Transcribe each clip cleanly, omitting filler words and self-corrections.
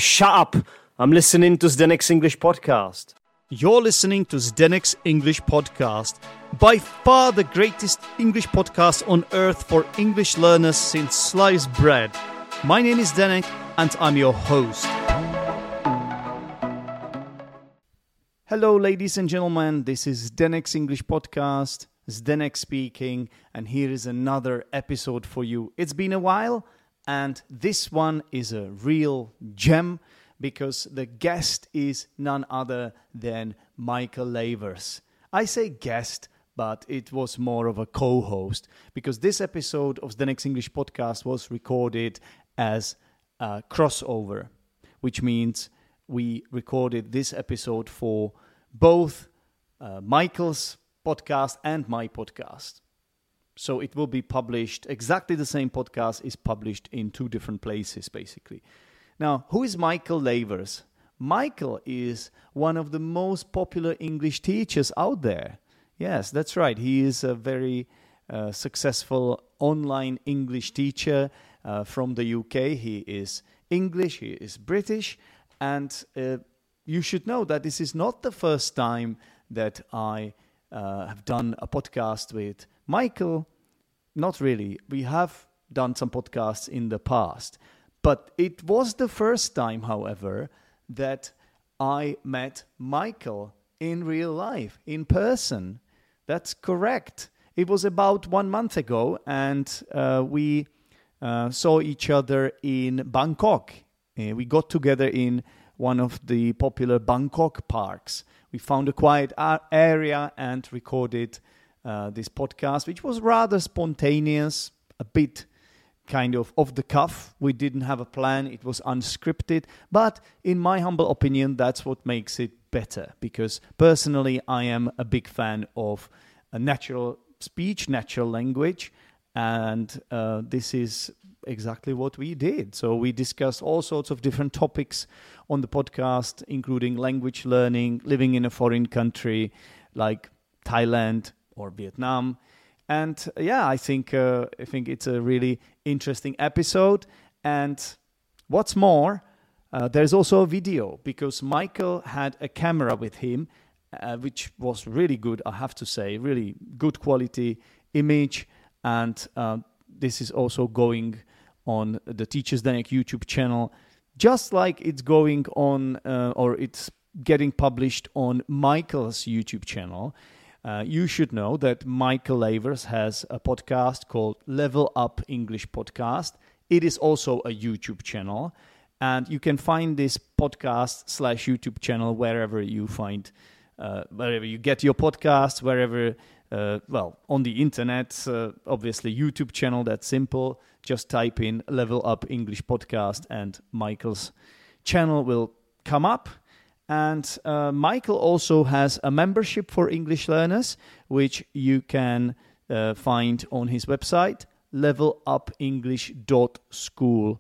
shut up. I'm listening to Zdenek's English podcast. You're listening to Zdenek's English podcast, by far the greatest English podcast on earth for English learners since sliced bread. My name is Zdenek and I'm your host. Hello ladies and gentlemen, this is Zdenek's English podcast, Zdenek speaking, and here is another episode for you. It's been a while, and this one is a real gem because the guest is none other than Michael Lavers. I say guest, but it was more of a co-host because this episode of Zdenek's English podcast was recorded as a crossover, which means we recorded this episode for both Michael's podcast and my podcast. So it will be published, exactly the same podcast is published in two different places, basically. Now, who is Michael Lavers? Michael is one of the most popular English teachers out there. Yes, that's right. He is a very successful online English teacher from the UK. He is English, he is British, and you should know that this is not the first time that I have done a podcast with Michael. Not really. We have done some podcasts in the past. But it was the first time, however, that I met Michael in real life, in person. That's correct. It was about 1 month ago, and we saw each other in Bangkok. We got together in one of the popular Bangkok parks. We found a quiet area and recorded this podcast, which was rather spontaneous, a bit kind of off the cuff. We didn't have a plan. It was unscripted. But in my humble opinion, that's what makes it better. Because personally, I am a big fan of a natural speech, natural language. And this is exactly what we did. So we discussed all sorts of different topics on the podcast, including language learning, living in a foreign country like Thailand or Vietnam. And yeah, I think it's a really interesting episode. And what's more, there's also a video because Michael had a camera with him, which was really good, I have to say, really good quality image. And this is also going on the Teacher Zdenek YouTube channel, just like it's going on or it's getting published on Michael's YouTube channel. You should know that Michael Lavers has a podcast called Level Up English Podcast. It is also a YouTube channel, and you can find this podcast / YouTube channel wherever you find, wherever you get your podcasts, wherever, on the internet, obviously YouTube channel, that's simple. Just type in Level Up English Podcast and Michael's channel will come up. And Michael also has a membership for English learners, which you can find on his website, levelupenglish.school/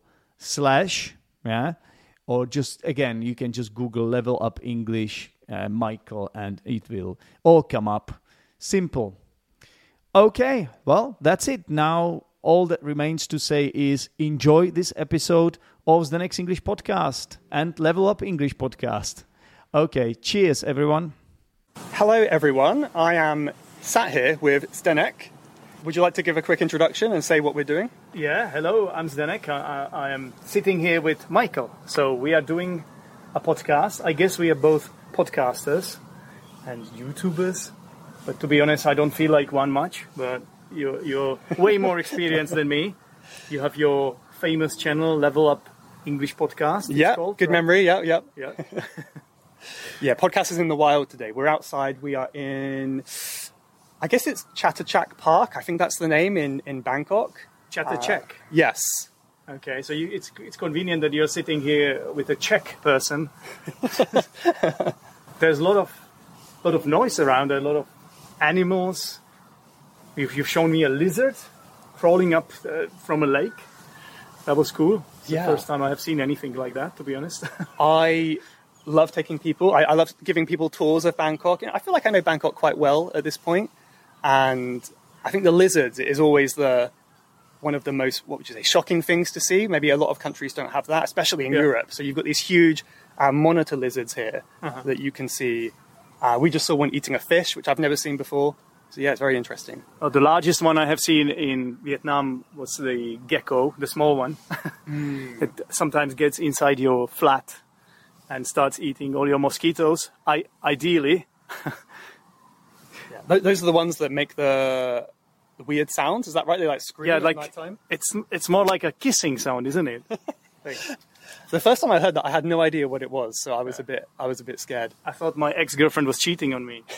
or just, again, you can just Google Level Up English Michael and it will all come up. Simple. Okay, well, that's it. Now, all that remains to say is enjoy this episode of the Next English Podcast and Level Up English Podcast. Okay, cheers, everyone. Hello, everyone. I am sat here with Zdenek. Would you like to give a quick introduction and say what we're doing? Yeah, hello, I'm Zdenek. I am sitting here with Michael. So we are doing a podcast. I guess we are both podcasters and YouTubers. But to be honest, I don't feel like one much. But you're way more experienced than me. You have your famous channel, Level Up English Podcast. Yeah, called, good right? memory. Yeah. Yeah, podcast is in the wild today. We're outside. We are in, I guess it's Chatuchak Park. I think that's the name in Bangkok. Chatuchak. Yes. Okay, so it's convenient that you're sitting here with a Czech person. There's a lot of noise around, a lot of animals. You've shown me a lizard crawling up from a lake. That was cool. It's the first time I have seen anything like that, to be honest. I love taking people. I love giving people tours of Bangkok. I feel like I know Bangkok quite well at this point. And I think the lizards is always the one of the most, what would you say, shocking things to see. Maybe a lot of countries don't have that, especially in Europe. So you've got these huge monitor lizards here that you can see. We just saw one eating a fish, which I've never seen before. So yeah, it's very interesting. Oh, the largest one I have seen in Vietnam was the gecko, the small one. It sometimes gets inside your flat and starts eating all your mosquitoes. Ideally. Those are the ones that make the weird sounds. Is that right? They like scream at night time? It's more like a kissing sound, isn't it? The first time I heard that, I had no idea what it was, so I was a bit scared. I thought my ex-girlfriend was cheating on me.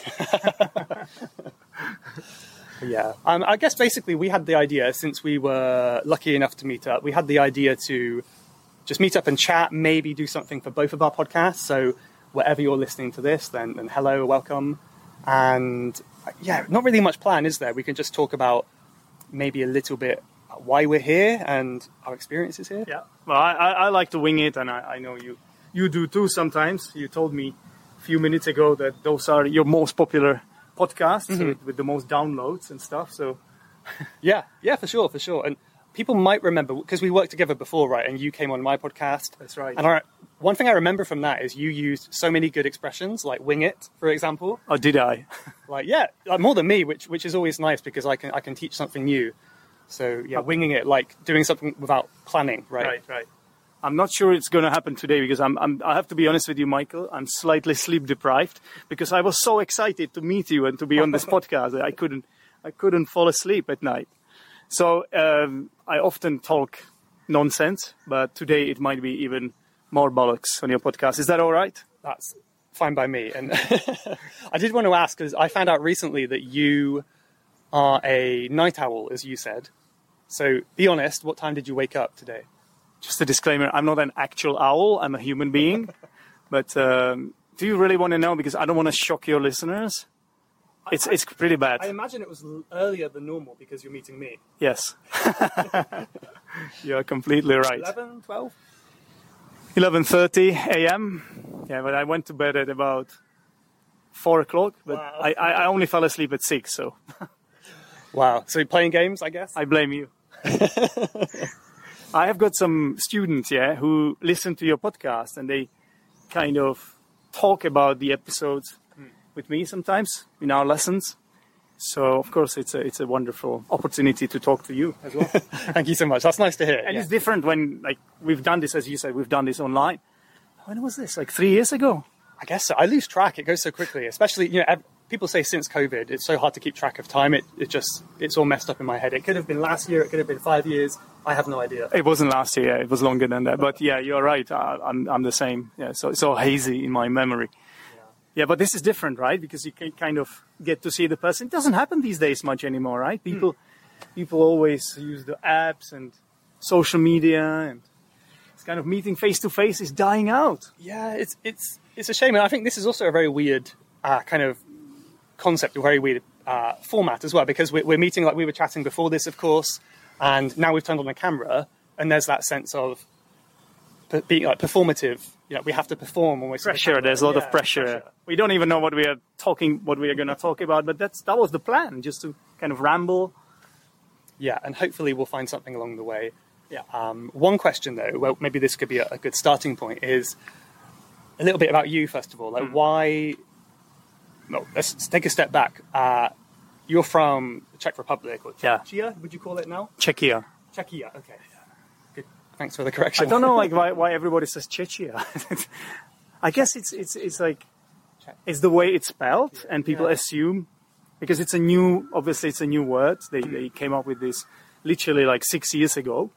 Yeah. I guess basically we had the idea, since we were lucky enough to meet up, we had the idea to just meet up and chat, maybe do something for both of our podcasts. So wherever you're listening to this, then hello, welcome. And yeah, not really much plan, is there? We can just talk about maybe a little bit why we're here and our experiences here. Yeah. Well, I like to wing it, and I know you do too sometimes. You told me a few minutes ago that those are your most popular podcasts with the most downloads and stuff. So yeah, for sure. And people might remember, because we worked together before, right? And you came on my podcast. That's right. And one thing I remember from that is you used so many good expressions, like wing it, for example. Oh, did I? Like more than me, which is always nice because I can teach something new. So yeah, winging it, like doing something without planning, right? Right. I'm not sure it's going to happen today because I have to be honest with you, Michael. I'm slightly sleep deprived because I was so excited to meet you and to be on this podcast that I couldn't fall asleep at night. So I often talk nonsense, but today it might be even more bollocks on your podcast. Is that all right? That's fine by me. And I did want to ask, because I found out recently that you are a night owl, as you said. So be honest, what time did you wake up today? Just a disclaimer, I'm not an actual owl, I'm a human being. But do you really want to know? Because I don't want to shock your listeners. It's pretty bad. I imagine it was earlier than normal because you're meeting me. Yes. You're completely right. 11, 12? 11:30 a.m. Yeah, but I went to bed at about 4 o'clock. But Wow. I only fell asleep at 6, so... Wow. So you're playing games, I guess? I blame you. I have got some students, who listen to your podcast and they kind of talk about the episodes with me sometimes in our lessons. So, of course, it's a wonderful opportunity to talk to you as well. Thank you so much. That's nice to hear. And it's different when, like, we've done this, as you said, we've done this online. When was this? Like 3 years ago? I guess so. I lose track. It goes so quickly, especially, people say since COVID, it's so hard to keep track of time. It's all messed up in my head. It could have been last year. It could have been 5 years. I have no idea. It wasn't last year. It was longer than that. But yeah, you're right. I'm the same. Yeah. So it's all hazy in my memory. Yeah, but this is different, right? Because you can kind of get to see the person. It doesn't happen these days much anymore, right? People always use the apps and social media, and it's kind of meeting face to face is dying out. Yeah, it's a shame. And I think this is also a very weird kind of concept, a very weird format as well, because we're meeting like we were chatting before this, of course, and now we've turned on the camera, and there's that sense of being like performative. We have to perform almost. Pressure. There's a lot of pressure. We don't even know what we are going to talk about, but that was the plan, just to kind of ramble. Yeah, and hopefully we'll find something along the way. Yeah. One question though, well, maybe this could be a good starting point, is a little bit about you first of all. Like why? No, let's take a step back. You're from the Czech Republic, or Czechia, would you call it now? Czechia. Czechia, okay. Good. Thanks for the correction. I don't know, like why everybody says Czechia. I guess it's like it's the way it's spelled, and people assume because it's a new word. They came up with this literally like 6 years ago.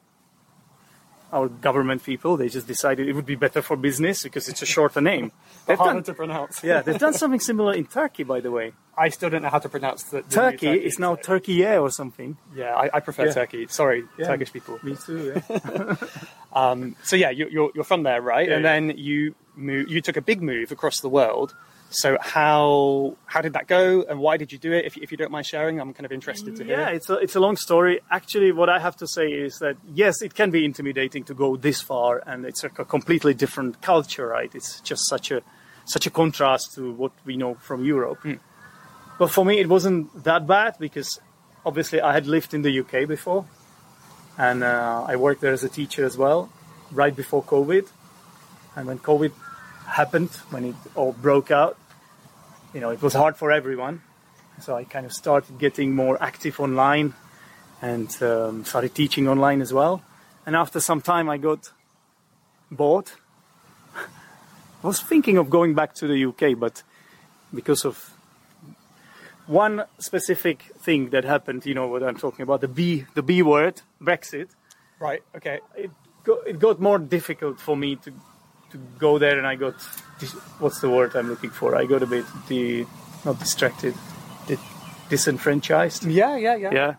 Our government people, they just decided it would be better for business because it's a shorter name. Harder to pronounce. Yeah, they've done something similar in Turkey, by the way. I still don't know how to pronounce the Turkey is now Turkey or something. Yeah, I prefer Turkey. Sorry, Turkish people. Me too. Yeah. So yeah, you're from there, right? Yeah, and then you took a big move across the world. So how did that go, and why did you do it? If you don't mind sharing, I'm kind of interested to hear. Yeah, it's a long story. Actually, what I have to say is that yes, it can be intimidating to go this far, and it's a completely different culture, right? It's just such a contrast to what we know from Europe. But for me, it wasn't that bad because obviously I had lived in the UK before, and I worked there as a teacher as well, right before COVID. And when COVID happened, when it all broke out, it was hard for everyone. So I kind of started getting more active online and started teaching online as well. And after some time, I got bored. I was thinking of going back to the UK, but because of one specific thing that happened, you know what I'm talking about, the B word, Brexit. Right. Okay. It got more difficult for me to go there, and I got, what's the word I'm looking for? I got a bit not distracted, disenfranchised. Yeah.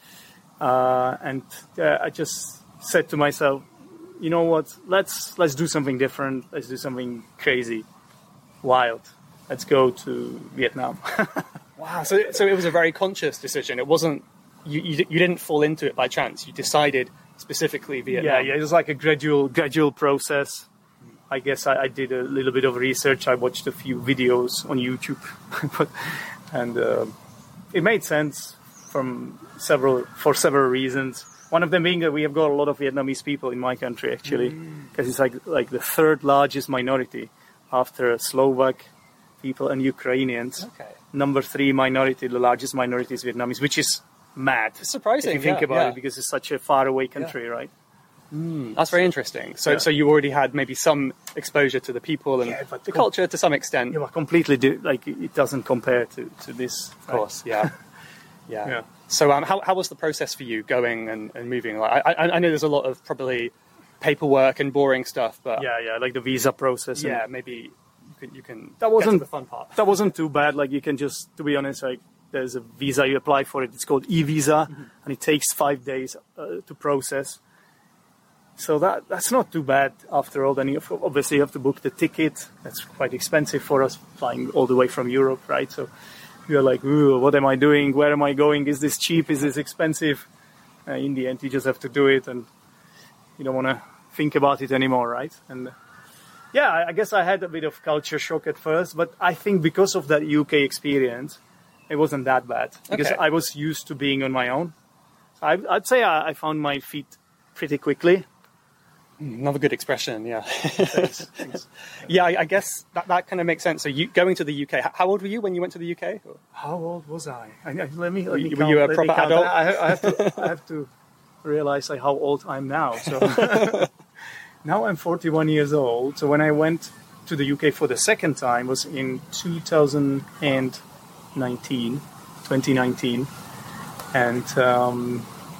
And I just said to myself, you know what? Let's do something different. Let's do something crazy, wild. Let's go to Vietnam. Wow. So it was a very conscious decision. It wasn't you didn't fall into it by chance. You decided specifically Vietnam. Yeah. It was like a gradual process. I guess I did a little bit of research. I watched a few videos on YouTube, and it made sense for several reasons. One of them being that we have got a lot of Vietnamese people in my country, actually, because it's like the third largest minority after Slovak people and Ukrainians. Okay. Number 3 minority, the largest minority is Vietnamese, which is mad. It's surprising if you think about it, because it's such a faraway country, right? That's very interesting. So you already had maybe some exposure to the people and but the culture to some extent. Yeah, but completely it doesn't compare to this. Of course, yeah. So how was the process for you going and moving? Like, I know there's a lot of probably paperwork and boring stuff, but like the visa process. Yeah, maybe you can. That wasn't get to the fun part. That wasn't too bad. Like you can just, to be honest, like there's a visa you apply for it. It's called e-visa, and it takes 5 days to process. So that's not too bad after all. Then obviously you have to book the ticket. That's quite expensive for us flying all the way from Europe, right? So you're like, ooh, what am I doing? Where am I going? Is this cheap? Is this expensive? In the end, you just have to do it, and you don't want to think about it anymore, right? And I guess I had a bit of culture shock at first, but I think because of that UK experience, it wasn't that bad because I was used to being on my own. I'd say I found my feet pretty quickly. Another good expression, yeah. Thanks. Yeah, I guess that kind of makes sense. So you going to the UK, how old were you when you went to the UK? How old was I? Let me were count, you a proper adult? I have to realize how old I'm now. So now I'm 41 years old. So when I went to the UK for the second time was in 2019, and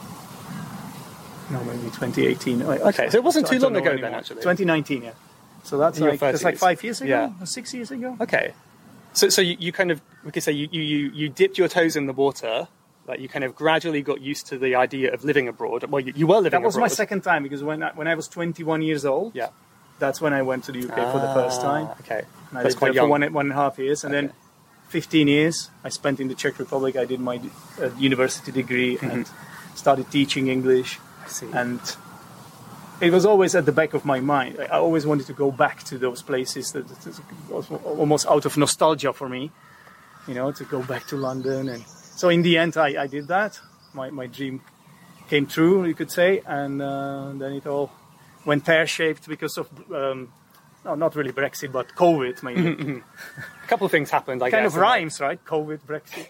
no, maybe 2018. Okay, so it wasn't too long ago anymore. then, actually. 2019, yeah. So that's like 5 years ago, 6 years ago. Okay, so you kind of, we could say you dipped your toes in the water, like you kind of gradually got used to the idea of living abroad. Well, you were living abroad. That was my second time because when I was 21 years old, that's when I went to the UK for the first time. Okay, and I lived there for 1.5 years, and then 15 years I spent in the Czech Republic. I did my university degree and started teaching English. I see. And it was always at the back of my mind. I always wanted to go back to those places that was almost out of nostalgia for me, to go back to London. And so in the end, I did that. My dream came true, you could say. And then it all went pear-shaped because of, not really Brexit, but COVID mainly. A couple of things happened, I guess. Kind of rhymes, right? COVID, Brexit.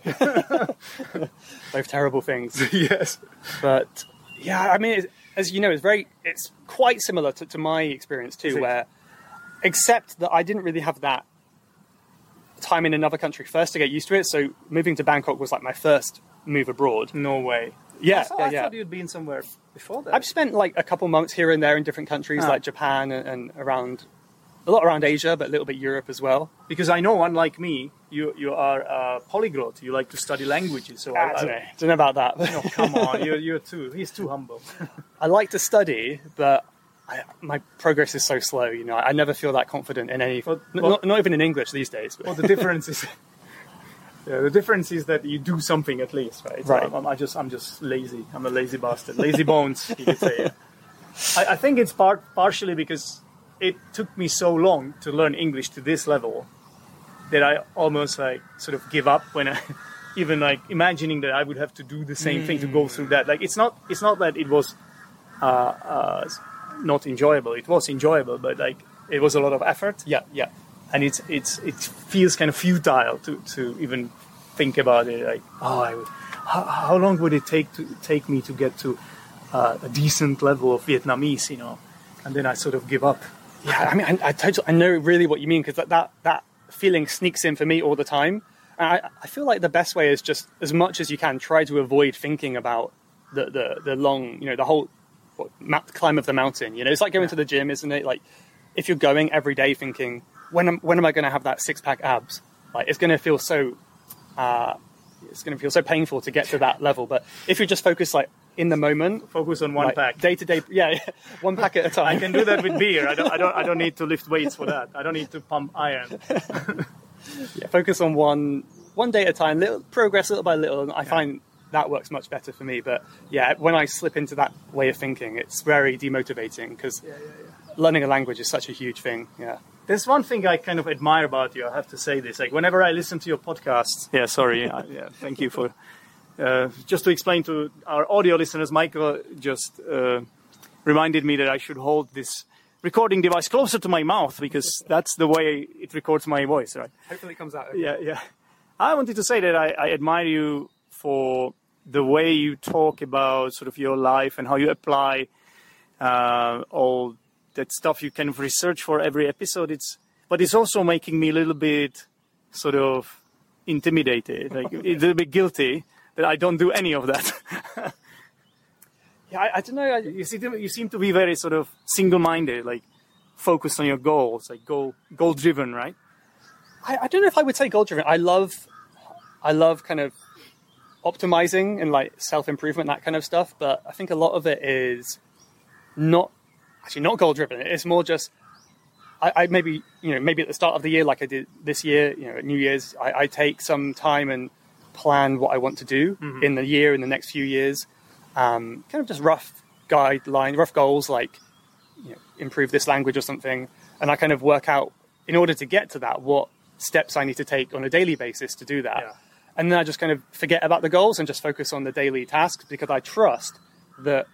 Both terrible things. Yes. But... yeah, I mean, as you know, it's quite similar to my experience too, where, except that I didn't really have that time in another country first to get used to it. So moving to Bangkok was like my first move abroad. No way. Yeah, I thought you'd been somewhere before that. I've spent like a couple months here and there in different countries, like Japan and a lot around Asia, but a little bit Europe as well. Because I know, unlike me, you are a polyglot. You like to study languages. So I don't know about that. No, come on, he's too humble. I like to study, but my progress is so slow. I never feel that confident in any. Not even in English these days. But. Well, the difference is. Yeah, the difference is that you do something at least, right? Right. So I'm just lazy. I'm a lazy bastard. Lazy bones, you could say. I think it's partially because it took me so long to learn English to this level that I almost sort of give up when I even imagining that I would have to do the same thing to go through that. Like it's not that it was not enjoyable. It was enjoyable, but like it was a lot of effort. Yeah, yeah. And it feels kind of futile to even think about it. Like, how long would it take me to get to a decent level of Vietnamese, you know? And then I sort of give up. Yeah, I mean, I know really what you mean, because that feeling sneaks in for me all the time. And I feel like the best way is just, as much as you can, try to avoid thinking about the long, you know, the whole climb of the mountain. You know, it's like going to the gym, isn't it? Like, if you're going every day thinking, when am I going to have that 6-pack abs? Like, it's going to feel so painful to get to that level. But if you just focus like in the moment, focus on one pack, day to day, yeah, 1 pack at a time. I can do that with beer. I don't need to lift weights for that. I don't need to pump iron. Yeah, focus on one day at a time, little progress, little by little. And I find that works much better for me. But yeah, when I slip into that way of thinking, it's very demotivating, because learning a language is such a huge thing. Yeah. There's one thing I kind of admire about you. I have to say this. Like, whenever I listen to your podcasts. Yeah, sorry. Thank you for. Just to explain to our audio listeners, Michael just reminded me that I should hold this recording device closer to my mouth, because that's the way it records my voice, right? Hopefully it comes out. Okay. Yeah. I wanted to say that I admire you for the way you talk about sort of your life and how you apply all that stuff you kind of research for every episode. But it's also making me a little bit sort of intimidated, like a little bit guilty that I don't do any of that. Yeah, I don't know. You seem to be very sort of single-minded, like focused on your goals, like goal-driven, right? I don't know if I would say goal-driven. I love kind of optimizing and like self-improvement, that kind of stuff. But I think a lot of it is not goal-driven. It's more just, I maybe at the start of the year, like I did this year, you know, at New Year's, I take some time and plan what I want to do in the year, in the next few years. Kind of just rough goals, like, you know, improve this language or something. And I kind of work out, in order to get to that, what steps I need to take on a daily basis to do that. Yeah. And then I just kind of forget about the goals and just focus on the daily tasks, because I trust that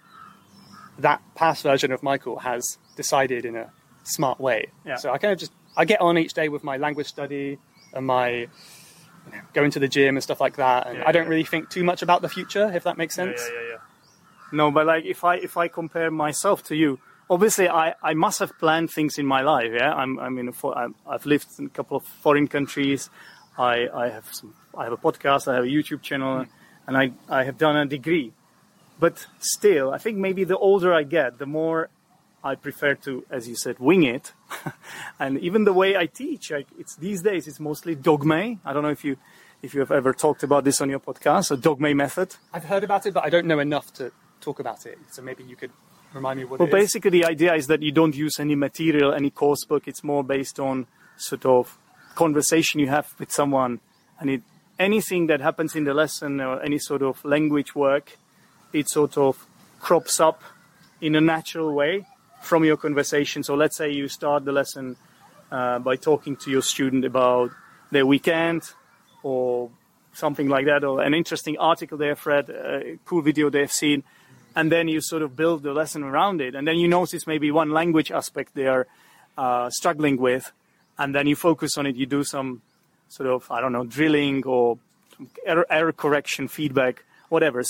past version of Michael has decided in a smart way. Yeah. So I kind of I get on each day with my language study and my going to the gym and stuff like that. And I don't really think too much about the future, if that makes sense. Yeah. No, but like if I compare myself to you, obviously I must have planned things in my life. Yeah, I've lived in a couple of foreign countries. I have a podcast. I have a YouTube channel, and I have done a degree. But still, I think maybe the older I get, the more I prefer to, as you said, wing it. And even the way I teach, like, these days it's mostly dogme. I don't know if you have ever talked about this on your podcast, a dogme method. I've heard about it, but I don't know enough to talk about it. So maybe you could remind me what it is. Well, basically the idea is that you don't use any material, any course book. It's more based on sort of conversation you have with someone. And anything that happens in the lesson or any sort of language work, it sort of crops up in a natural way from your conversation. So let's say you start the lesson by talking to your student about their weekend or something like that, or an interesting article they have read, a cool video they have seen, and then you sort of build the lesson around it. And then you notice maybe one language aspect they are struggling with, and then you focus on it. You do some sort of, I don't know, drilling or some error correction, feedback, whatever.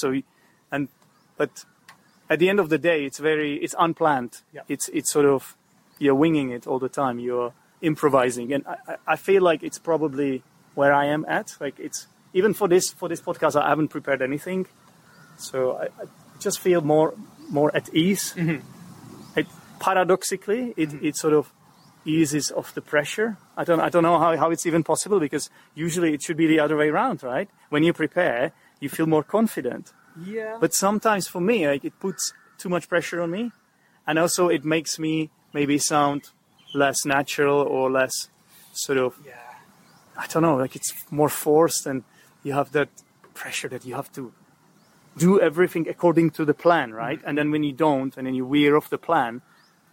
But at the end of the day, it's unplanned. Yeah. It's sort of, you're winging it all the time. You're improvising. And I feel like it's probably where I am at. Like, it's, even for this podcast, I haven't prepared anything. So I just feel more at ease. Mm-hmm. Paradoxically, it sort of eases off the pressure. I don't know how it's even possible, because usually it should be the other way around, right? When you prepare, you feel more confident. Yeah. But sometimes for me, like, it puts too much pressure on me, and also it makes me maybe sound less natural or less sort of, I don't know, like it's more forced, and you have that pressure that you have to do everything according to the plan, right? Mm-hmm. And then when you don't, and then you veer off the plan,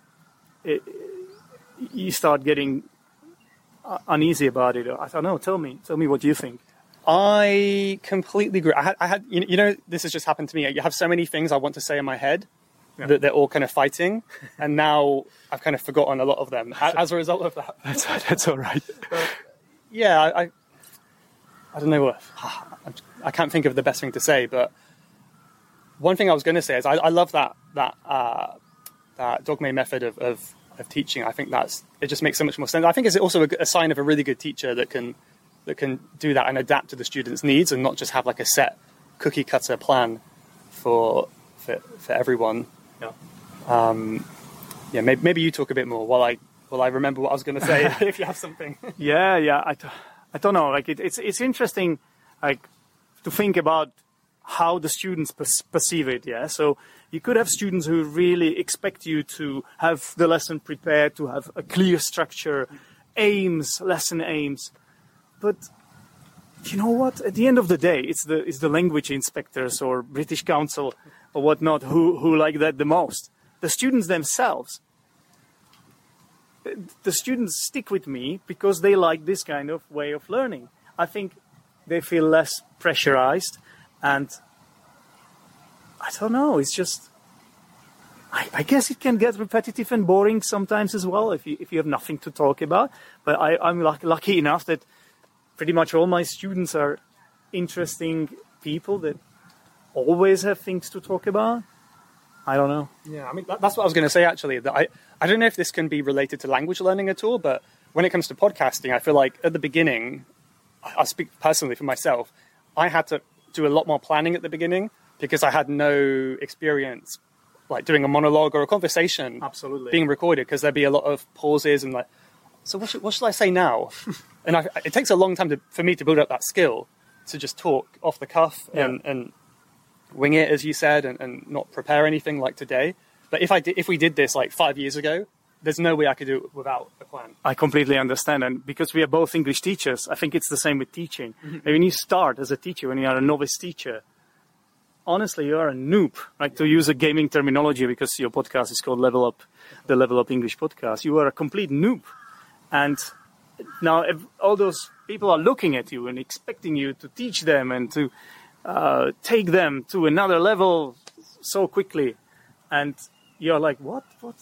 you start getting uneasy about it. I don't know. Tell me what you think. I completely agree. I had, this has just happened to me. You have so many things I want to say in my head, that they're all kind of fighting, and now I've kind of forgotten a lot of them as a result of that. That's all right. Yeah, I don't know what, I can't think of the best thing to say, but one thing I was going to say is I love that Dogme method of teaching. I think it just makes so much more sense. I think it's also a sign of a really good teacher that can do that and adapt to the students' needs and not just have like a set cookie cutter plan for everyone. Yeah. Maybe you talk a bit more while I remember what I was going to say. If you have something. Yeah. I don't know. Like it's interesting, like to think about how the students perceive it. Yeah. So you could have students who really expect you to have the lesson prepared, to have a clear structure, lesson aims. But you know what? At the end of the day, it's the language inspectors or British Council or whatnot who like that the most. The students themselves. The students stick with me because they like this kind of way of learning. I think they feel less pressurized, and I don't know. It's just, I guess it can get repetitive and boring sometimes as well if you have nothing to talk about. But I'm lucky enough that pretty much all my students are interesting people that always have things to talk about. I don't know. Yeah, I mean, that's what I was going to say, actually. That I don't know if this can be related to language learning at all, but when it comes to podcasting, I feel like at the beginning, I speak personally for myself, I had to do a lot more planning at the beginning because I had no experience like doing a monologue or a conversation being recorded, because there'd be a lot of pauses and like, so what should I say now? And it takes a long time for me to build up that skill to just talk off the cuff and wing it, as you said, and not prepare anything like today. But if we did this like 5 years ago, there's no way I could do it without a plan. I completely understand. And because we are both English teachers, I think it's the same with teaching. Mm-hmm. When you start as a teacher, when you are a novice teacher, honestly, you are a noob. Like, to use a gaming terminology, because your podcast is called Level Up, the Level Up English podcast. You are a complete noob. And now if all those people are looking at you and expecting you to teach them and to take them to another level so quickly, and you're like, what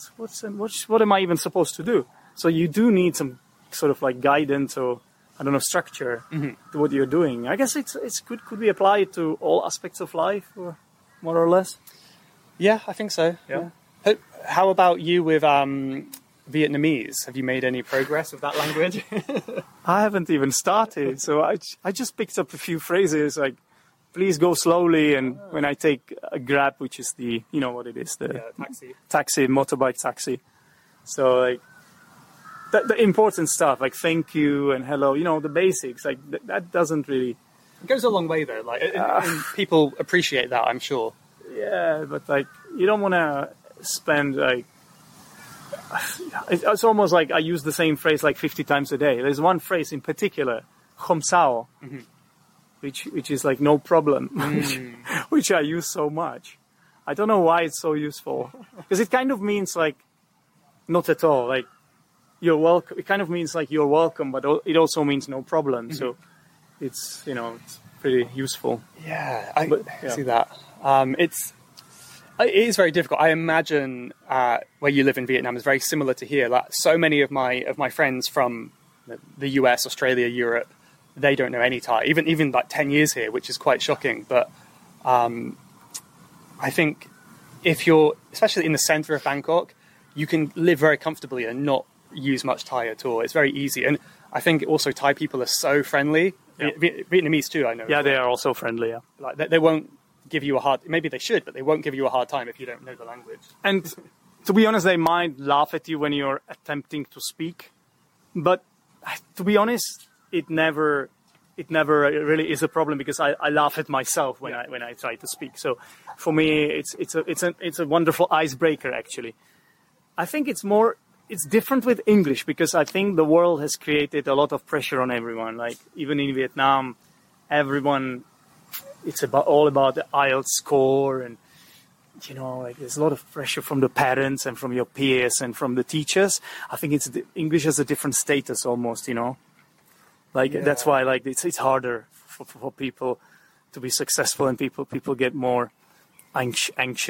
am I even supposed to do? So you do need some sort of like guidance or, I don't know, structure to what you're doing. I guess it's could be applied to all aspects of life, or more or less. Yeah, I think so. Yeah. How about you with Vietnamese? Have you made any progress with that language? I haven't even started. So I just picked up a few phrases like, please go slowly, and when I take a Grab, which is the, you know what it is, the taxi, motorbike taxi. So like the important stuff, like thank you and hello, you know, the basics, like that doesn't really. It goes a long way though. Like and people appreciate that, I'm sure. Yeah, but like you don't want to spend like. It's almost like I use the same phrase like 50 times a day. There's one phrase in particular, "Khom sao." Which is like no problem, which I use so much. I don't know why it's so useful, because it kind of means like not at all, like you're welcome. It kind of means like you're welcome, but it also means no problem. So it's, you know, it's pretty useful. Yeah, I see that. It is very difficult. I imagine where you live in Vietnam is very similar to here. Like so many of my friends from the US, Australia, Europe, they don't know any Thai, even like 10 years here, which is quite shocking. But I think if you're, especially in the center of Bangkok, you can live very comfortably and not use much Thai at all. It's very easy. And I think also Thai people are so friendly. Yeah. Vietnamese too, I know. Yeah, they are also friendly, yeah. Like they won't give you maybe they should, but they won't give you a hard time if you don't know the language. And to be honest, they might laugh at you when you're attempting to speak. But to be honest, it never really is a problem, because I laugh at myself when I try to speak. So for me, it's a wonderful icebreaker, actually. I think it's different with English, because I think the world has created a lot of pressure on everyone. Like even in Vietnam, everyone, it's all about the IELTS score, and you know, like there's a lot of pressure from the parents and from your peers and from the teachers. I think English has a different status almost, you know. Like that's why like it's harder for people to be successful, and people get more anxious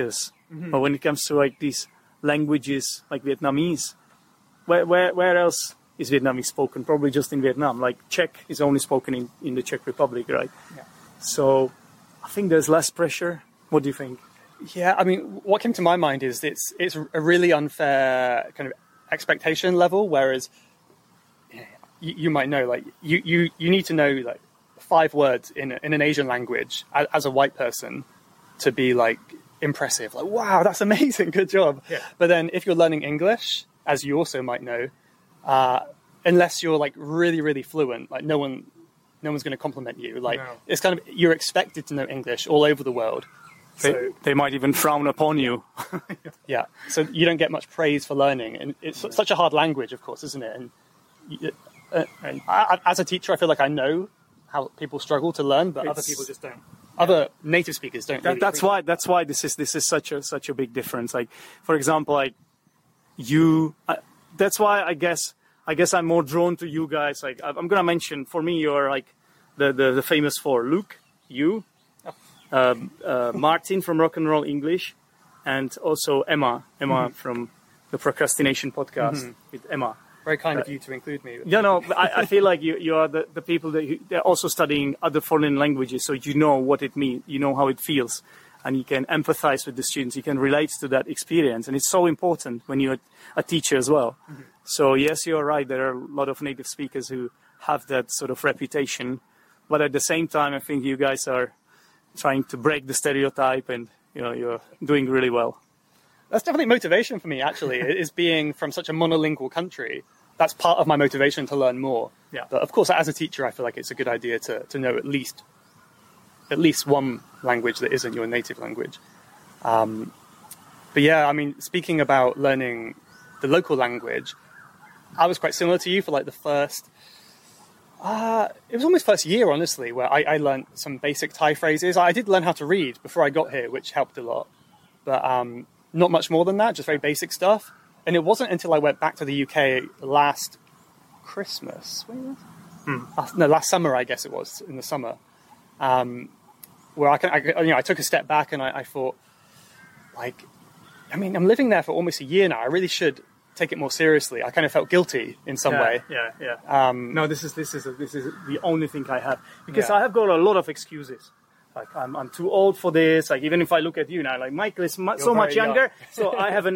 But when it comes to like these languages like Vietnamese, where else is Vietnamese spoken? Probably just in Vietnam. Like Czech is only spoken in the Czech Republic, right? Yeah. So I think there's less pressure. What do you think? Yeah, I mean, what came to my mind is it's a really unfair kind of expectation level. Whereas you might know, like you need to know like 5 words in an Asian language as a white person to be like impressive. Like, wow, that's amazing, good job. Yeah. But then if you're learning English, as you also might know, unless you're like really, really fluent, like no one's going to compliment you. Like It's kind of, you're expected to know English all over the world. So They might even frown upon you. yeah, so you don't get much praise for learning, and it's such a hard language, of course, isn't it? And as a teacher, I feel like I know how people struggle to learn, but other people just don't. Other native speakers don't. That's why this is such a big difference. Like, for example, like that's why I guess I'm more drawn to you guys. Like, I'm gonna mention, for me, you're like the famous 4: Luke, you, Martin from Rock and Roll English, and also Emma from the Procrastination Podcast with Emma. Very kind of you to include me. Yeah, no, I feel like you are the people they're also studying other foreign languages, so you know what it means, you know how it feels, and you can empathize with the students, you can relate to that experience, and it's so important when you're a teacher as well. So yes, you're right, there are a lot of native speakers who have that sort of reputation, but at the same time, I think you guys are trying to break the stereotype, and you're doing really well. That's definitely motivation for me, actually, is being from such a monolingual country. That's part of my motivation to learn more. Yeah. But of course, as a teacher, I feel like it's a good idea to know at least one language that isn't your native language. But yeah, I mean, speaking about learning the local language, I was quite similar to you for like the first, it was almost first year, honestly, where I learned some basic Thai phrases. I did learn how to read before I got here, which helped a lot. But not much more than that, just very basic stuff. And it wasn't until I went back to the UK last Christmas, last summer, I guess it was, in the summer, where I took a step back and I thought, like, I mean, I'm living there for almost a year now. I really should take it more seriously. I kind of felt guilty in some way. Yeah. No, this is the only thing I have, because I have got a lot of excuses. Like, I'm too old for this. Like, even if I look at you now, like Michael is so much younger, so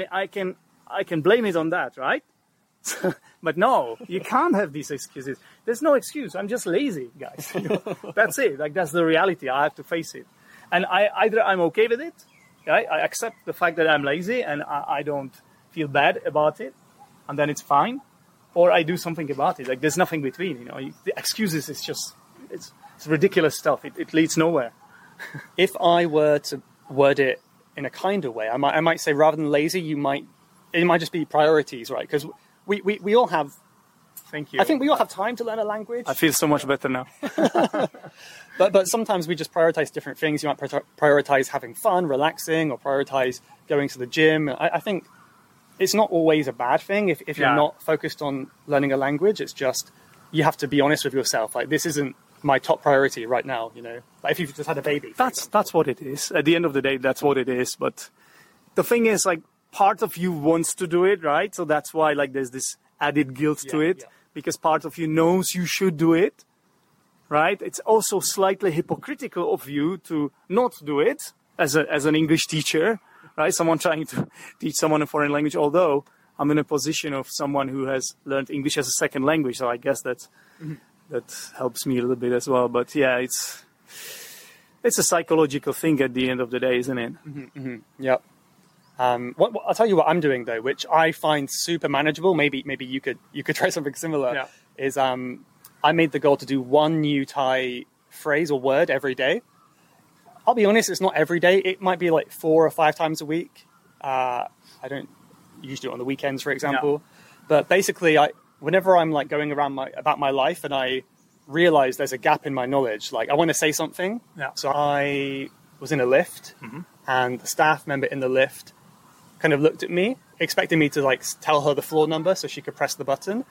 I can blame it on that, right? But no, you can't have these excuses. There's no excuse. I'm just lazy, guys. That's it. Like, that's the reality. I have to face it. And either I'm okay with it, right? I accept the fact that I'm lazy and I don't feel bad about it, and then it's fine, or I do something about it. Like, there's nothing between, The excuses is just, it's ridiculous stuff. It leads nowhere. If I were to word it in a kinder way, I might say, rather than lazy, it might just be priorities, right? Because we all have. Thank you. I think we all have time to learn a language. I feel so much better now. But sometimes we just prioritize different things. You might prioritize having fun, relaxing, or prioritize going to the gym. I think it's not always a bad thing if you're not focused on learning a language. It's just you have to be honest with yourself. Like, this isn't my top priority right now. Like if you've just had a baby. That's what it is. At the end of the day, that's what it is. But the thing is, like, part of you wants to do it, right? So that's why, like, there's this added guilt to it, because part of you knows you should do it, right? It's also slightly hypocritical of you to not do it as an English teacher, right? Someone trying to teach someone a foreign language, although I'm in a position of someone who has learned English as a second language, so I guess that helps me a little bit as well. But yeah, it's a psychological thing at the end of the day, isn't it? Yep. I'll tell you what I'm doing though, which I find super manageable. Maybe you could try something similar. Yeah. Is I made the goal to do one new Thai phrase or word every day. I'll be honest, it's not every day. It might be like 4 or 5 times a week. I don't usually do it on the weekends, for example. But basically, whenever I'm like going around about my life and I realize there's a gap in my knowledge, like I want to say something. Yeah. So I was in a lift and the staff member in the lift kind of looked at me, expecting me to like tell her the floor number so she could press the button.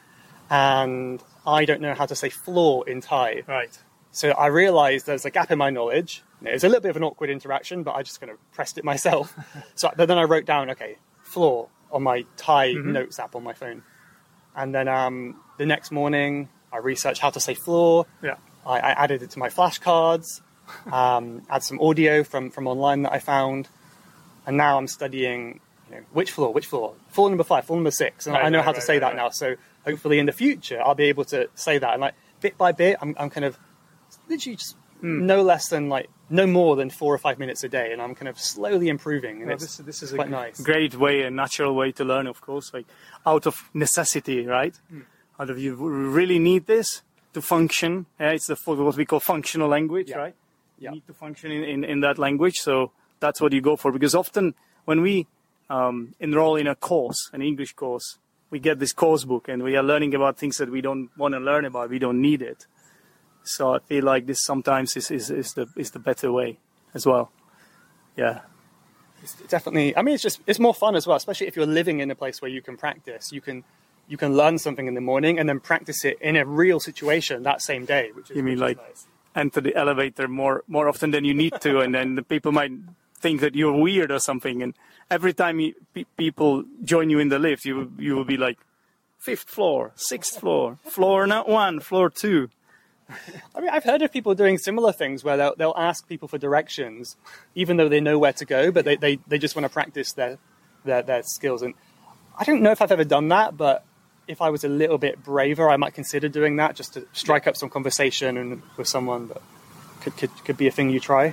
And I don't know how to say floor in Thai. Right. So I realized there's a gap in my knowledge It was a little bit of an awkward interaction, but I just kind of pressed it myself. But then I wrote down, okay, floor on my Thai notes app on my phone. And then the next morning, I researched how to say floor. Yeah. I added it to my flashcards, add some audio from online that I found. And now I'm studying, which floor, floor number 5, floor number 6. And I know how to say that now. So hopefully in the future, I'll be able to say that. And like bit by bit, I'm kind of literally just no more than 4 or 5 minutes a day. And I'm kind of slowly improving. And this is quite nice. Great way, a natural way to learn, of course, like out of necessity, right? Out of you really need this to function. Yeah, it's what we call functional language, right? You need to function in that language. So that's what you go for. Because often when we enroll in a course, an English course, we get this course book and we are learning about things that we don't want to learn about. We don't need it. So I feel like this sometimes is the better way as well. Yeah. It's definitely, I mean, it's more fun as well, especially if you're living in a place where you can practice. You can learn something in the morning and then practice it in a real situation that same day. You mean like nice. Enter the elevator more often than you need to, and then the people might think that you're weird or something. And every time people join you in the lift, you will be like, 5th floor, 6th floor, floor not 1, floor 2. I mean, I've heard of people doing similar things where they'll ask people for directions, even though they know where to go, but they just want to practice their skills. And I don't know if I've ever done that, but if I was a little bit braver, I might consider doing that just to strike up some conversation with someone. But could be a thing you try.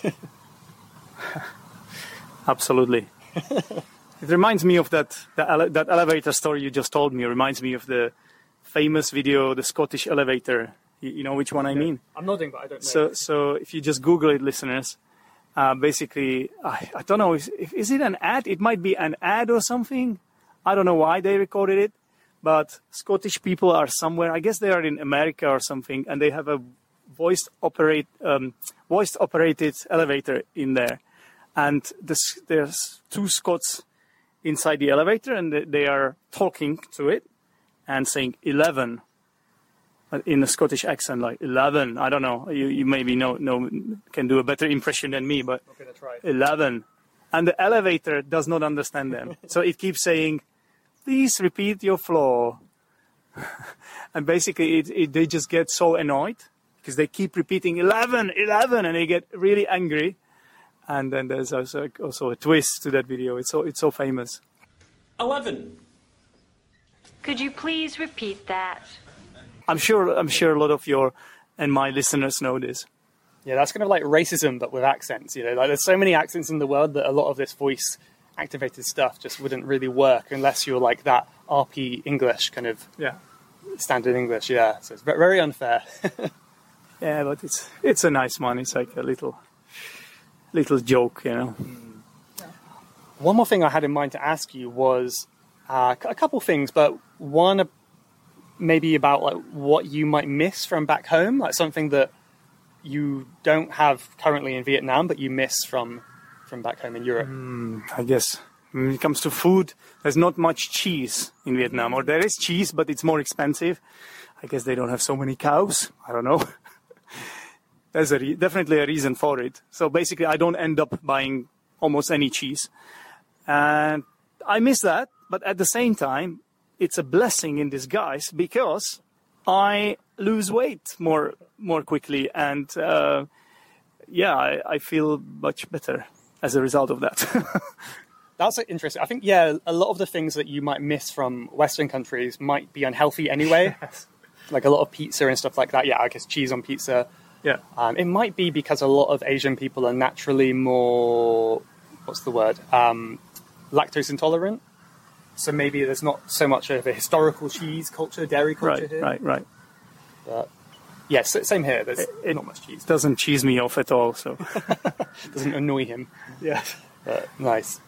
Absolutely. It reminds me of that elevator story you just told me. It reminds me of the famous video, the Scottish elevator. You know which one I mean? I'm nodding, but I don't know. So if you just Google it, listeners, basically, I don't know, is it an ad? It might be an ad or something. I don't know why they recorded it, but Scottish people are somewhere, I guess they are in America or something, and they have a voice-operated elevator in there. And there's 2 Scots inside the elevator, and they are talking to it and saying 11. In a Scottish accent, like 11. I don't know. You maybe can do a better impression than me, but 11. And the elevator does not understand them. So it keeps saying, please repeat your floor. And basically they just get so annoyed because they keep repeating 11, 11, and they get really angry. And then there's also a twist to that video. It's so famous. 11. Could you please repeat that? I'm sure a lot of your and my listeners know this. Yeah, that's kind of like racism, but with accents. Like there's so many accents in the world that a lot of this voice-activated stuff just wouldn't really work unless you're like that RP English kind of standard English. Yeah, so it's very unfair. Yeah, but it's a nice one. It's like a little joke, One more thing I had in mind to ask you was a couple things, but one. Maybe about like what you might miss from back home, like something that you don't have currently in Vietnam, but you miss from back home in Europe. I guess when it comes to food, there's not much cheese in Vietnam, or there is cheese, but it's more expensive. I guess they don't have so many cows. I don't know. There's definitely a reason for it. So basically, I don't end up buying almost any cheese, and I miss that. But at the same time, it's a blessing in disguise because I lose weight more quickly, and I feel much better as a result of that. That's interesting. I think a lot of the things that you might miss from Western countries might be unhealthy anyway. Yes. Like a lot of pizza and stuff like that. Yeah, I guess cheese on pizza. Yeah. It might be because a lot of Asian people are naturally more, lactose intolerant. So maybe there's not so much of a historical cheese culture, dairy culture here. Right. But yes, same here. There's not much cheese. It doesn't cheese me off at all. So doesn't annoy him. Yeah. Nice.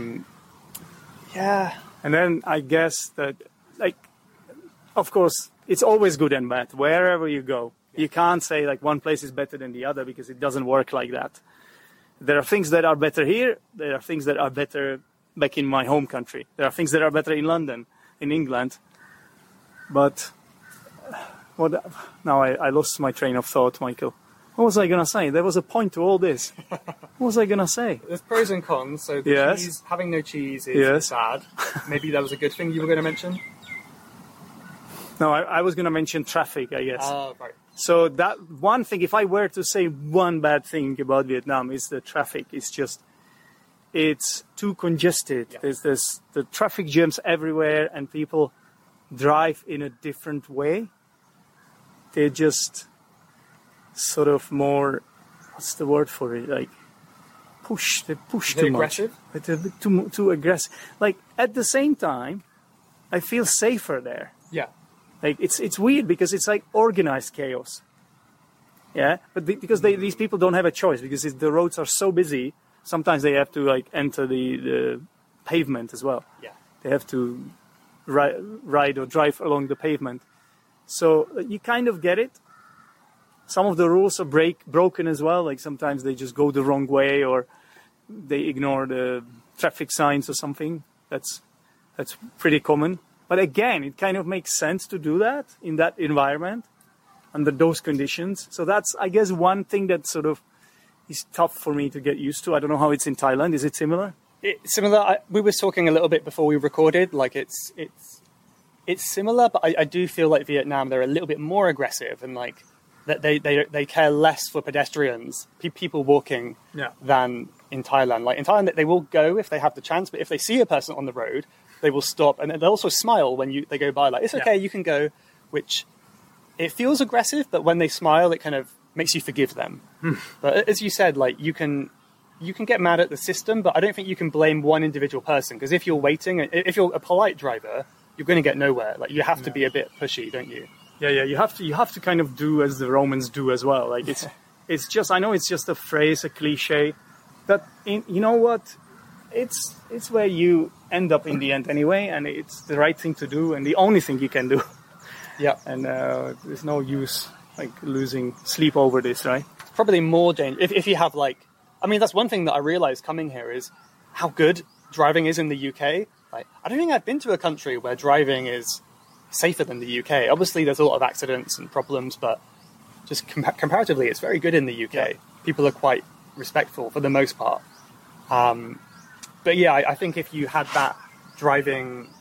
Yeah. And then I guess that, of course, it's always good and bad wherever you go. You can't say like one place is better than the other because it doesn't work like that. There are things that are better here. There are things that are better back in my home country. There are things that are better in London, in England. But now I lost my train of thought, Michael. What was I going to say? There was a point to all this. What was I going to say? There's pros and cons. So the Yes. cheese, having no cheese is Yes. sad. Maybe that was a good thing you were going to mention. No, I was going to mention traffic, I guess. Right. So that one thing, if I were to say one bad thing about Vietnam, is the traffic. It's too congested. Yeah. There's the traffic jams everywhere, and people drive in a different way. They're just sort of more, what's the word for it? Like they push They're too much. aggressive? They're a bit too aggressive. Like at the same time, I feel safer there. Yeah. Like it's weird because it's like organized chaos. Yeah, but because these people don't have a choice because the roads are so busy. Sometimes they have to like enter the pavement as well. Yeah. They have to ride or drive along the pavement. So you kind of get it. Some of the rules are broken as well. Like sometimes they just go the wrong way or they ignore the traffic signs or something. That's pretty common. But again, it kind of makes sense to do that in that environment under those conditions. So that's, I guess, one thing that sort of is tough for me to get used to. I don't know how it's in Thailand. Is it similar? It's similar. We were talking a little bit before we recorded. Like it's similar, but I do feel like Vietnam, they're a little bit more aggressive and like that they care less for pedestrians, people walking, than in Thailand. Like in Thailand, they will go if they have the chance, but if they see a person on the road, they will stop and they'll also smile when they go by. Like it's okay, you can go. Which it feels aggressive, but when they smile, it kind of makes you forgive them. But as you said, like you can get mad at the system, but I don't think you can blame one individual person because if you're waiting, if you're a polite driver, you're going to get nowhere. Like you have to be a bit pushy, don't you? Yeah. You have to kind of do as the Romans do as well. Like it's just, I know it's just a phrase, a cliche, but you know what? It's where you end up in the end anyway, and it's the right thing to do and the only thing you can do. Yeah. And there's no use like losing sleep over this, right? It's probably more dangerous if you have like, I mean, that's one thing that I realized coming here is how good driving is in the UK. Like, I don't think I've been to a country where driving is safer than the UK. Obviously, there's a lot of accidents and problems, but just comparatively, it's very good in the UK. Yeah. People are quite respectful for the most part. But yeah, I think if you had that driving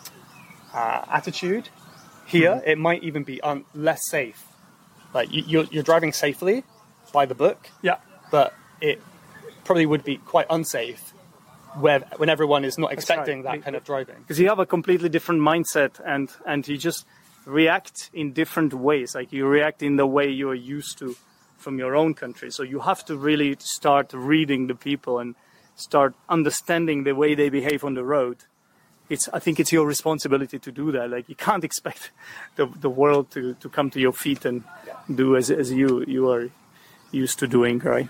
attitude here, it might even be less safe. Like you're driving safely by the book, but it probably would be quite unsafe when everyone is not expecting that kind of driving. Because you have a completely different mindset and you just react in different ways. Like you react in the way you're used to from your own country. So you have to really start reading the people and start understanding the way they behave on the road. I think it's your responsibility to do that. Like you can't expect the world to come to your feet and do as you are used to doing, right?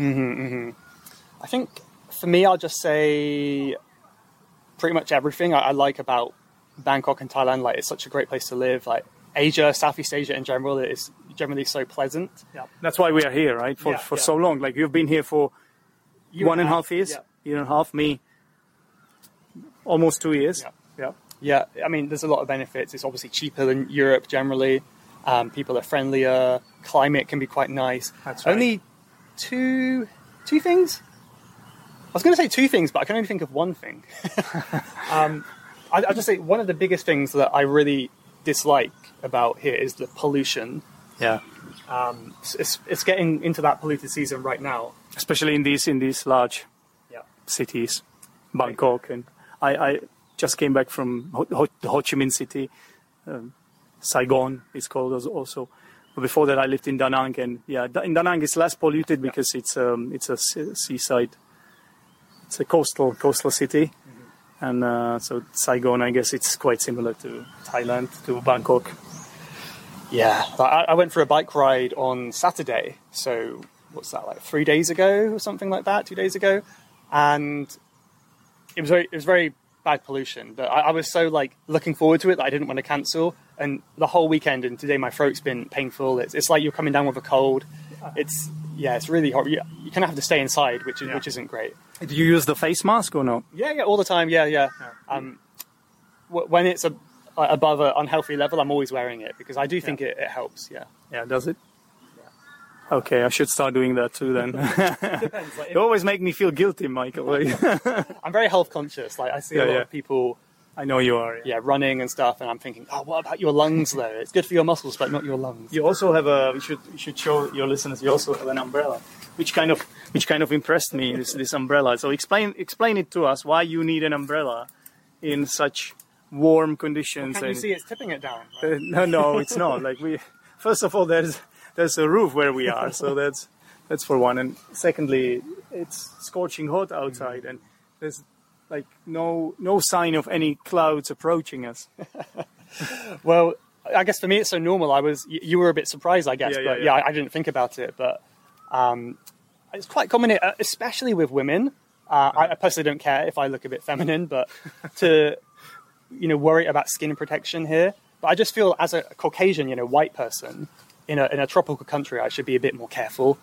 I think for me, I'll just say pretty much everything I like about Bangkok and Thailand. Like it's such a great place to live. Like Asia, Southeast Asia in general, is generally so pleasant. Yeah. That's why we are here, right? For so long. Like you've been here for 1.5 years, year and a half. Me, almost 2 years. Yeah. I mean, there's a lot of benefits. It's obviously cheaper than Europe generally. People are friendlier. Climate can be quite nice. That's right. Only two things. I was going to say two things, but I can only think of one thing. I'll just say one of the biggest things that I really dislike about here is the pollution. Yeah. It's getting into that polluted season right now. Especially in these large cities, Bangkok, and I just came back from the Ho Chi Minh City, Saigon it's called also. But before that, I lived in Da Nang, and in Da Nang it's less polluted because it's a seaside, it's a coastal city, and so Saigon, I guess it's quite similar to Thailand, to Bangkok. Yeah, I went for a bike ride on Saturday, so what's that, like 3 days ago or something like that, 2 days ago, and it was very bad pollution. But I was so like looking forward to it that I didn't want to cancel. And the whole weekend and today, my throat's been painful. It's like you're coming down with a cold. It's really horrible. You kind of have to stay inside, which isn't great. Do you use the face mask or not? Yeah, all the time. Yeah. When it's above an unhealthy level, I'm always wearing it because I do think it helps. Yeah. Yeah, does it? Okay, I should start doing that too then. Depends. Like, You always make me feel guilty, Michael. I'm very health conscious. Like I see a lot of people, I know you are. running and stuff, and I'm thinking, oh, what about your lungs though? It's good for your muscles, but not your lungs. You also have you should show your listeners. You also have an umbrella, which kind of impressed me. This umbrella. So explain it to us why you need an umbrella in such warm conditions. Can you see it's tipping it down? Right? No, it's not. Like first of all, there's a roof where we are, so that's for one. And secondly, it's scorching hot outside, and there's like no sign of any clouds approaching us. Well, I guess for me it's so normal. You were a bit surprised, I guess, Yeah. I didn't think about it. But it's quite common, especially with women. I personally don't care if I look a bit feminine, but to worry about skin protection here. But I just feel as a Caucasian, white person in a tropical country, I should be a bit more careful.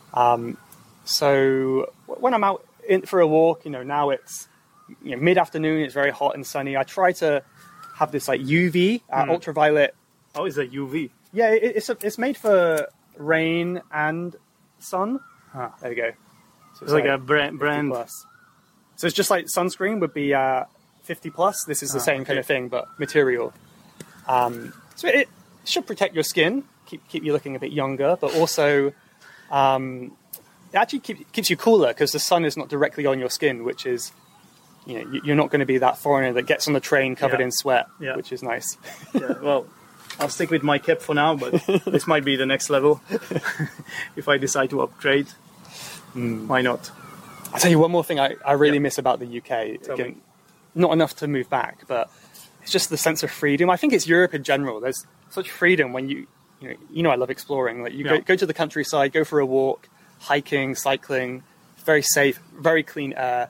So when I'm out for a walk, now it's mid-afternoon, it's very hot and sunny. I try to have this like UV, ultraviolet. Oh, it's a UV. Yeah, it's made for rain and sun. There you go. So It's like a brand. 50+. So it's just like sunscreen would be 50+. This is the same kind of thing, but material. So it should protect your skin, keep you looking a bit younger, but also it actually keeps you cooler because the sun is not directly on your skin, which is, you're not going to be that foreigner that gets on the train covered in sweat, which is nice. Yeah, well, I'll stick with my cap for now, but this might be the next level if I decide to upgrade. Why not? I'll tell you one more thing I really miss about the UK. Tell me. Not enough to move back, but it's just the sense of freedom. I think it's Europe in general. There's such freedom when I love exploring. Like you go to the countryside, go for a walk, hiking, cycling, very safe, very clean air.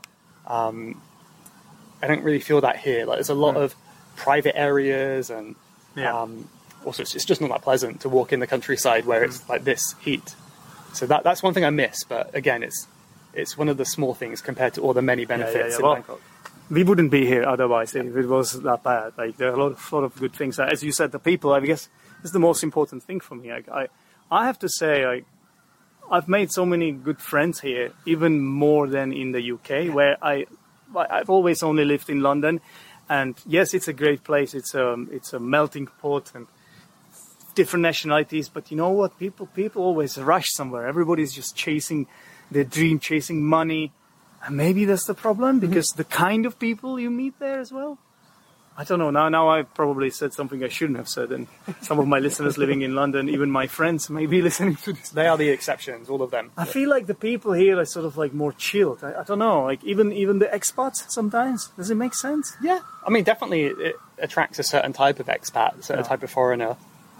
I don't really feel that here. Like there's a lot of private areas and also it's just not that pleasant to walk in the countryside where it's like this heat. So that's one thing I miss. But again, it's one of the small things compared to all the many benefits in Well, Bangkok. we wouldn't be here otherwise if it was that bad. Like there are a lot of good things. As you said, the people, I guess, is the most important thing for me. I have to say, I've made so many good friends here, even more than in the UK, where I've always only lived in London. And yes, it's a great place. It's a melting pot and different nationalities. But you know what? People always rush somewhere. Everybody's just chasing their dream, chasing money. And maybe that's the problem, because the kind of people you meet there as well. I don't know. Now I probably said something I shouldn't have said, and some of my listeners living in London, even my friends, may be listening to this. They are the exceptions, all of them. I feel like the people here are sort of like more chilled. I don't know. Like even the expats sometimes. Does it make sense? Yeah, I mean, definitely it attracts a certain type of expat, a certain type of foreigner.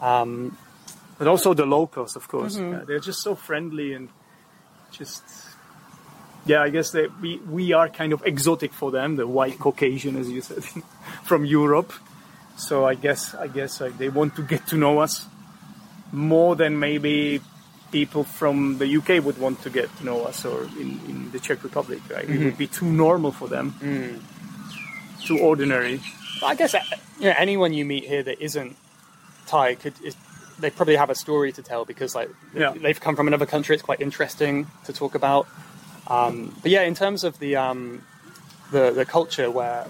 But also the locals, of course. Yeah, they're just so friendly and just. Yeah, I guess we are kind of exotic for them, the white Caucasian, as you said, from Europe. So I guess like, they want to get to know us more than maybe people from the UK would want to get to know us, or in the Czech Republic, right? It would be too normal for them, too ordinary. I guess anyone you meet here that isn't Thai they probably have a story to tell, because they've come from another country. It's quite interesting to talk about. But yeah, in terms of the culture where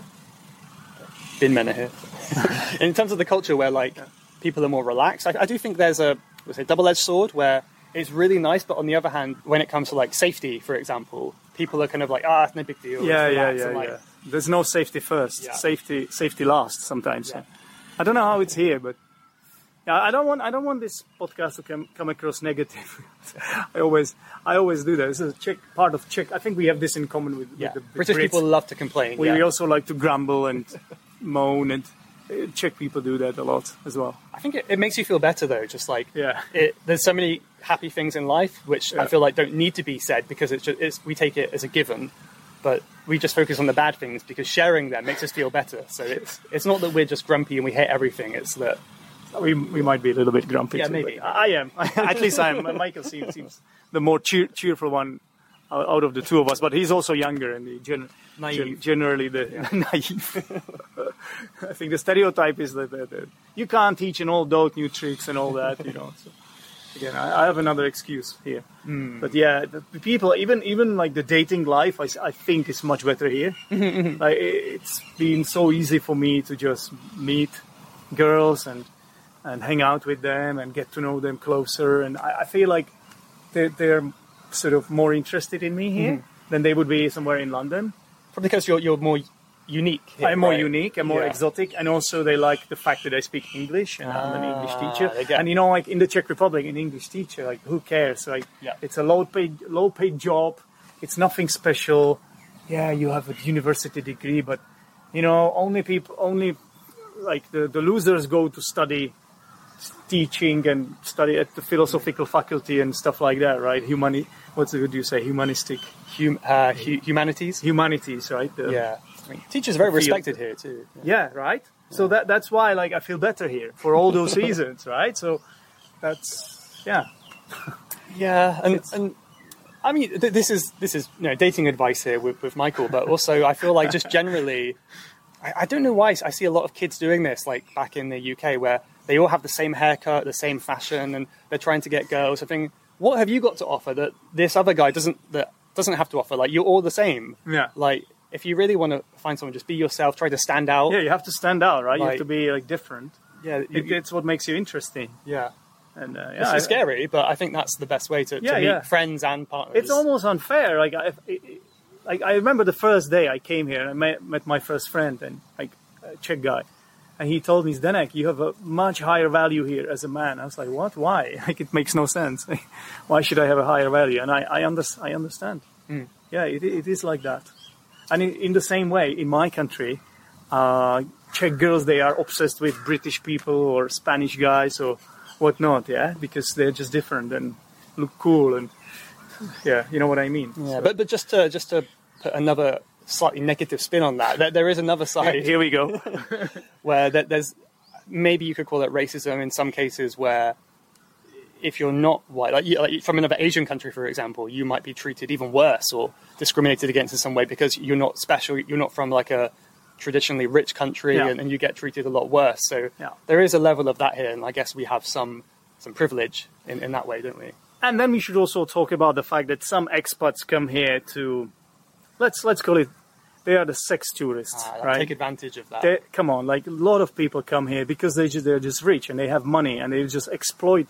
bin men are here, in terms of the culture where people are more relaxed, I do think there's a double-edged sword where it's really nice, but on the other hand, when it comes to safety, for example, people are kind of like, it's no big deal. Yeah. There's no safety first, safety last sometimes. Yeah. I don't know how it's here, but I don't want this podcast to come across negative. I always do that. This is a part of Czech. I think we have this in common with the British Brits. people love to complain. We also like to grumble and moan, and Czech people do that a lot as well. I think it makes you feel better though. Just there's so many happy things in life which I feel like don't need to be said, because we take it as a given. But we just focus on the bad things because sharing them makes us feel better. So it's not that we're just grumpy and we hate everything. It's that. We might be a little bit grumpy. Yeah, too, maybe. I am. At least I am. Michael seems the more cheerful one out of the two of us. But he's also younger and Naive. Generally naive. I think the stereotype is that you can't teach an old dog new tricks and all that. So. again, I have another excuse here. But yeah, the people, even like the dating life, I think is much better here. Like it's been so easy for me to just meet girls and hang out with them and get to know them closer. And I feel like they're sort of more interested in me here than they would be somewhere in London. Probably because you're more unique here, I'm more right? unique and more Yeah. exotic, and also they like the fact that I speak English and I'm an English teacher. they get- And you know, like in the Czech Republic, an English teacher, like who cares? Like Yeah. it's a low paid job. It's nothing special. Yeah, you have a university degree, but you know, only like the losers go to study teaching and study at the philosophical faculty and stuff like that, right? What would you say? Humanistic. Humanities. Humanities, right? Yeah. I mean, teachers are very field. respected here too. Yeah, right. So that's why like I feel better here for all those reasons, right? So that's Yeah, and I mean, this is dating advice here with Michael, but also I feel like just generally, I don't know why I see a lot of kids doing this, like back in the UK, where they all have the same haircut, the same fashion, and they're trying to get girls. I think, what have you got to offer that this other guy doesn't have to offer? Like, you're all the same. Yeah. Like, if you really want to find someone, just be yourself. Try to stand out. Yeah, you have to stand out, right? You have Like- to be like different. Yeah, It's what makes you interesting. yeah. And It's scary, but I think that's the best way to Yeah, meet yeah. friends and partners. It's almost unfair. Like I remember the first day I came here, I met my first friend, and like a Czech guy, and he told me, "Zdenek, you have a much higher value here as a man." I was like, "What? Why? Like it makes no sense. Why should I have a higher value?" And I understand. Yeah, it is like that. And in the same way, in my country, Czech girls, they are obsessed with British people or Spanish guys or whatnot, yeah, because they're just different and look cool, and yeah, you know what I mean. Yeah, So- but just to put another slightly negative spin on that, there is another side here we go. where there's maybe you could call it racism in some cases, where if you're not white, like from another Asian country, for example, you might be treated even worse or discriminated against in some way because you're not special. You're not from like a traditionally rich country, Yeah. and you get treated a lot worse. So Yeah. there is a level of that here, and I guess we have some privilege in that way, don't we? And then we should also talk about the fact that some expats come here to, let's call it, they are the sex tourists, right? Take advantage of that. Come on, like a lot of people come here because they're just rich and they have money and they just exploit.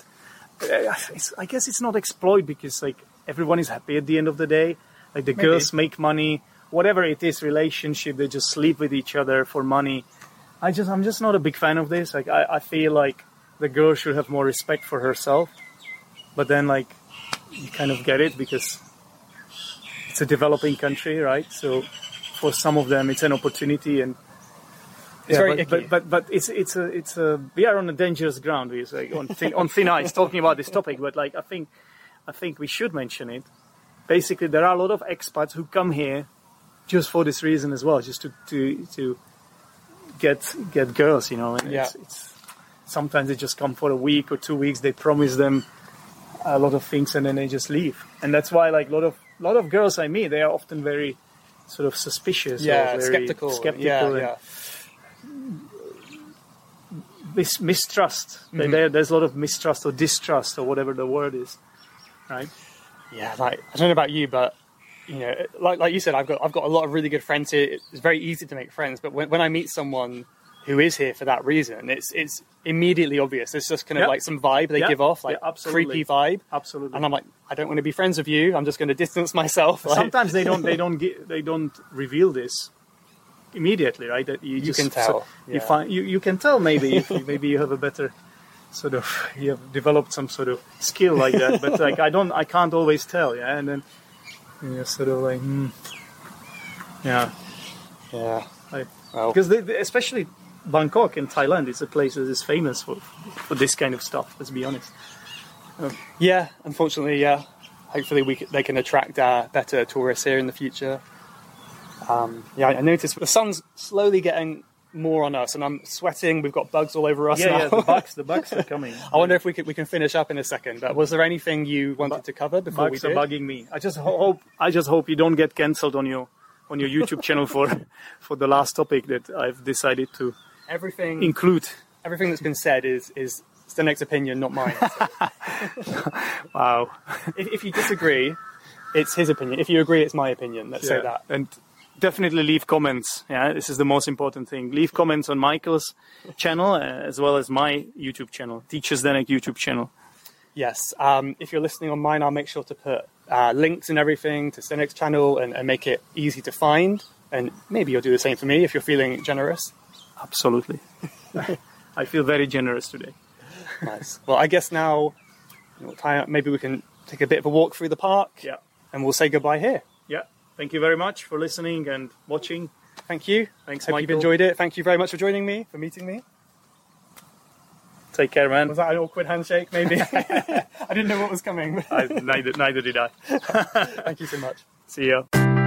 I guess it's not exploit because like everyone is happy at the end of the day. Like the girls make money, whatever it is, relationship, they just sleep with each other for money. I'm just not a big fan of this. Like I feel like the girl should have more respect for herself. But then like you kind of get it because it's a developing country, right? So for some of them it's an opportunity, and It's very icky. but it's a we are on a dangerous ground. We're like on thin ice talking about this topic. But like I think we should mention it. Basically, there are a lot of expats who come here just for this reason as well, just to get girls, you know. And Yeah. it's sometimes they just come for a week or 2 weeks. They promise them a lot of things and then they just leave. And that's why like a lot of girls I meet, they are often very sort of suspicious, Yeah, or very skeptical. and Yeah. mistrust. There's a lot of mistrust or distrust or whatever the word is, right? Yeah, like I don't know about you, but you know, like you said, I've got a lot of really good friends here. It's very easy to make friends, but when I meet someone who is here for that reason, it's immediately obvious. It's just kind of Yeah. like some vibe they Yeah. give off, like Yeah, absolutely. creepy vibe. Absolutely. And I'm like, I don't want to be friends with you. I'm just going to distance myself. Like, Sometimes they don't reveal this immediately, right? That you just can tell, you yeah. find you can tell maybe if maybe you have a better sort of, you have developed some sort of skill like that, but like I can't always tell, yeah. And then you're sort of like, yeah, yeah. like, Well, because especially Bangkok and Thailand is a place that is famous for this kind of stuff. Let's be honest. yeah. Unfortunately, yeah. Hopefully, they can attract better tourists here in the future. Yeah, I noticed the sun's slowly getting more on us, and I'm sweating. We've got bugs all over us now. Yeah, the bugs are coming. I wonder if we can finish up in a second. But was there anything you wanted to cover before Bugs we are did? bugging me. I just hope you don't get cancelled on your YouTube channel for the last topic that I've decided to Everything include. that's been said is Zdenek's opinion, not mine. So. Wow. If you disagree, it's his opinion. If you agree, it's my opinion. Let's say that. And definitely leave comments. Yeah, this is the most important thing. Leave comments on Michael's channel as well as my YouTube channel, Teacher Zdenek YouTube channel. Yes. If you're listening on mine, I'll make sure to put links and everything to Zdenek's channel and make it easy to find. And maybe you'll do the same for me if you're feeling generous. Absolutely. I feel very generous today. Nice. Well, I guess now maybe we can take a bit of a walk through the park. Yeah. And we'll say goodbye here. Yeah. Thank you very much for listening and watching. Thank you. Thanks, Hope Michael. you've enjoyed it. Thank you very much for joining me, for meeting me. Take care, man. Was that an awkward handshake, maybe? I didn't know what was coming. Neither did I. Thank you so much. See ya.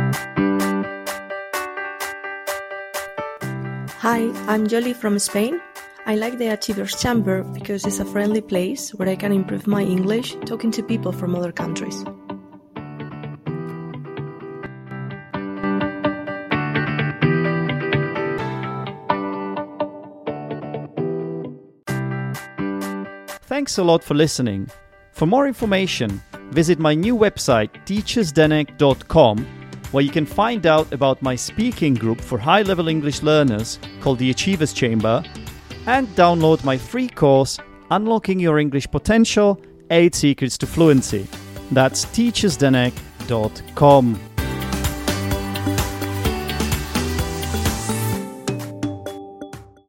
Hi, I'm Jolie from Spain. I like the Achievers Chamber because it's a friendly place where I can improve my English talking to people from other countries. Thanks a lot for listening. For more information, visit my new website teacherzdenek.com, where you can find out about my speaking group for high-level English learners called the Achievers Chamber, and download my free course, Unlocking Your English Potential, 8 Secrets to Fluency. That's teacherzdenek.com.